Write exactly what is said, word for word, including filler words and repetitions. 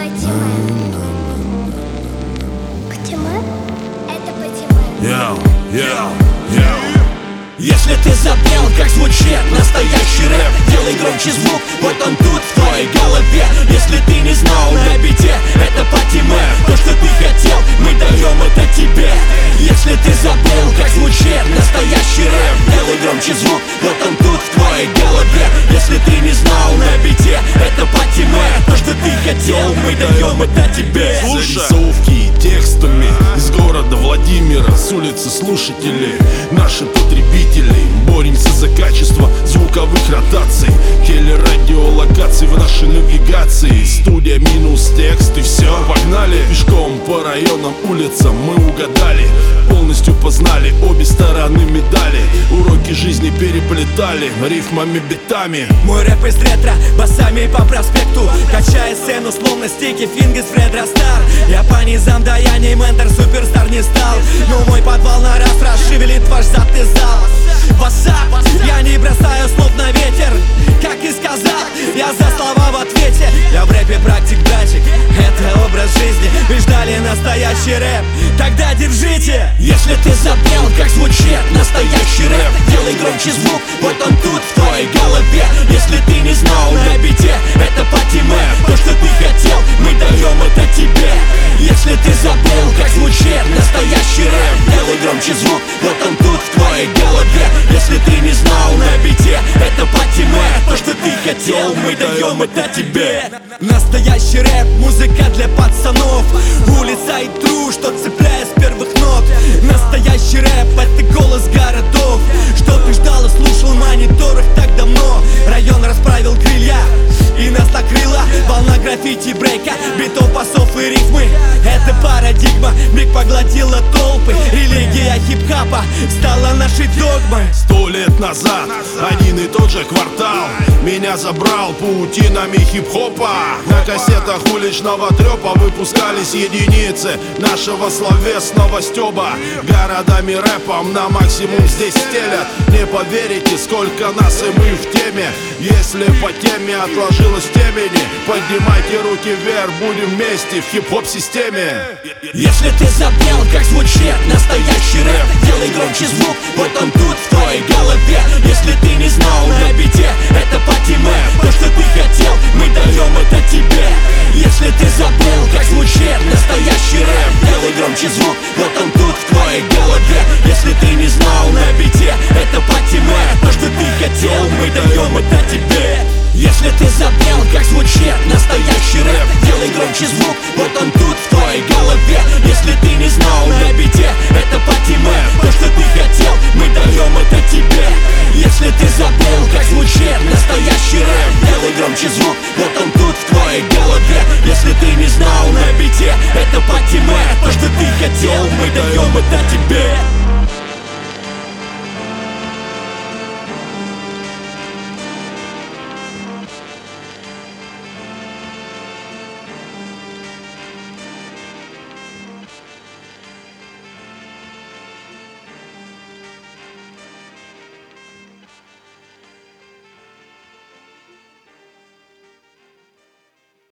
Патимэ? Это Патимэ. Йоу, йоу, йоу. Если ты забыл, как звучит настоящий рэп, делай громче звук, вот он тут, в твоей голове. Если ты не знал, на бите это Патимэ. То, что ты хотел, мы даем это тебе. Если ты забыл, как звучит настоящий рэп, делай громче звук, вот он тут, в твоей голове. Если ты не знал, на бите это Патимэ. То, что ты хотел, мы даем это тебе. Зарисовки текстами из города Владимира, с улицы слушателей, наши потребители. Боремся за качество звуковых ротаций, телерадиолокаций в нашей навигации. Студия минус текст и все, погнали. Пешком по районам, улицам мы угадали, полностью познали обе стороны медали. Уроки жизни переплетали рифмами, битами. Мой рэп из ретро, басами по проспекту, качая сцену, словно стики Фингис, Фред Растар. Я по низам даяний ментор, суперстар не стал, но мой подвал на раз расшевелит ваш зад и зал. Васап, я не бросаю слов на ветер, как и сказал, я за слова в ответе. Я в рэпе практик, братик, это образ жизни. Вы ждали настоящий рэп, тогда держите. Если ты забыл, как звучит настоящий рэп, делай громче звук, вот он тут, в твоей голове. Если ты не знал, на бите это Патимэ. То, что ты хотел, мы даем это тебе. Если ты забыл, как звучит настоящий рэп, делай громче звук, вот он тут, в твоей голове. Если ты не знал, на бите это Патимэ. То, что ты хотел, мы даем это тебе. Настоящий рэп, музыка для пацанов, улица и тру, что цепляет с первых нот. Настоящий рэп, это голос городов, что ты ждал и слушал в мониторах так давно. Район расправил крылья и нас накрыла волна граффити, брейка, битов, басов и рифмы. Это парадигма, миг поглотила толпы. Религия хип-хапа стала нашей догмой. Сто лет назад один и тот же квартал меня забрал паутинами хип-хопа. На кассетах уличного трёпа выпускались единицы нашего словесного стёба. Городами рэпом на максимум здесь стелят. Не поверите, сколько нас и мы в теме. Если по теме отложилось в темени, поднимайте руки вверх, будем вместе в хип-хоп системе. Если ты забыл, как звучит настоящий рэп, делай громче звук, вот он тут, в твоей голове. Если ты не знал, на бите это Патимэ. То, что ты хотел, мы даем это тебе. Если ты забыл, как звучит настоящий рэп, делай громче звук, вот он тут, в твоей голове. Если ты не знал, на бите это Патимэ. То, что ты хотел, мы даем это тебе. Если ты забыл, как звучит настоящий рэп, делай громче звук, вот он тут, в твоей голове. Если ты не знал, на бите это Патимэ. То, что ты хотел, мы даем это тебе. Если ты забыл, как звучит настоящий рэп, делай громче звук, вот он тут, в твоей голове. Если ты не знал, на бите это Патимэ. То, что ты хотел, мы даем это тебе.